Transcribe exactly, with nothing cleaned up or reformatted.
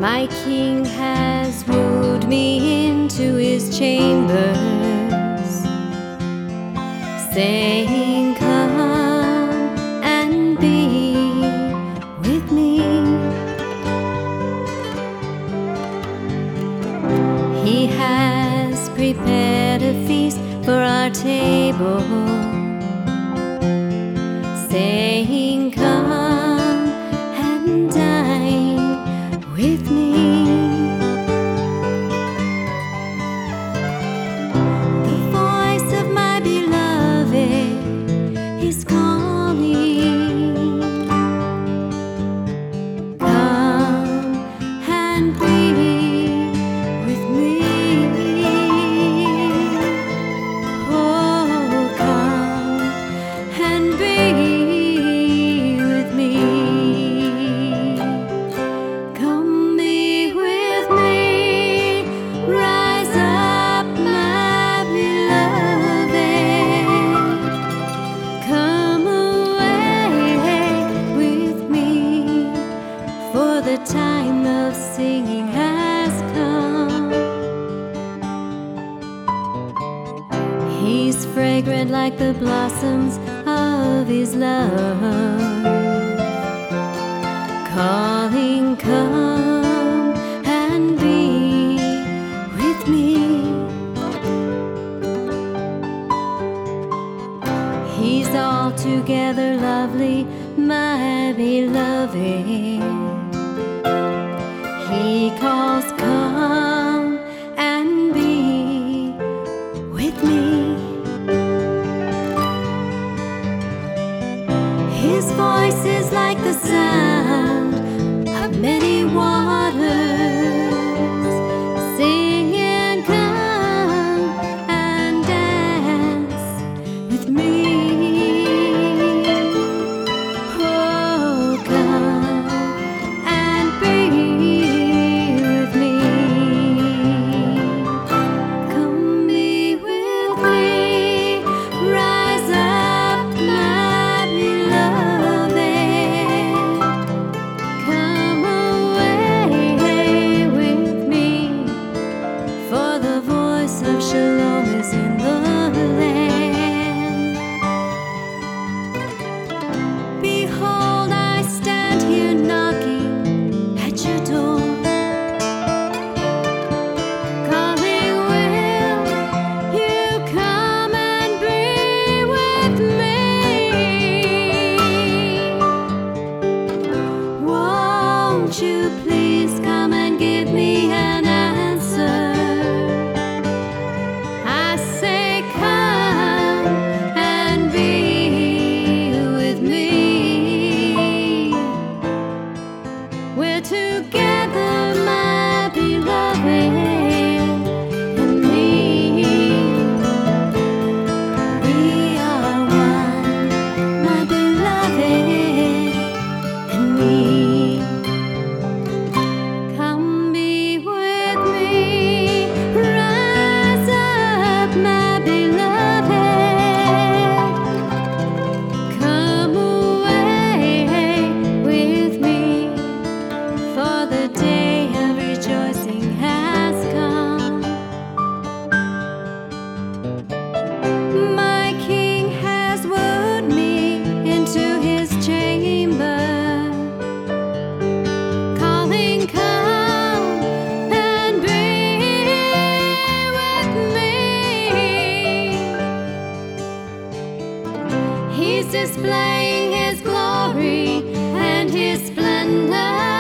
My king has wooed me into his chambers, saying, "Come and be with me." He has prepared a feast for our table, saying, "Come and dine with me." The voice of my beloved is calling, "Come and be with me." Oh, come and be with me. Come be with me. Rise up, my beloved. Come away with me, for the time of singing has come. He's fragrant like the blossoms of his love, calling, "Come and be with me." He's altogether lovely, my beloved. He calls, "Come and be with me." His voice is like the sound of many waters, singing, "Come and dance with me." Oh, come and be with me. Come be with me. Rise up, my beloved. Come away with me, for the voice of Shalom is in the land. Behold, I stand here knocking at your door, calling, "Will you come and be with me? Won't you please come and give me an answer?" I say, "Come and be with me." We're together, my beloved, and me. We are one, my beloved, and me. Come be with me. Rise up, my beloved. Come away with me, for the day of rejoicing has come. My king has wooed me into his chamber, calling, "Come and be with me." He's displaying his glory and his splendor,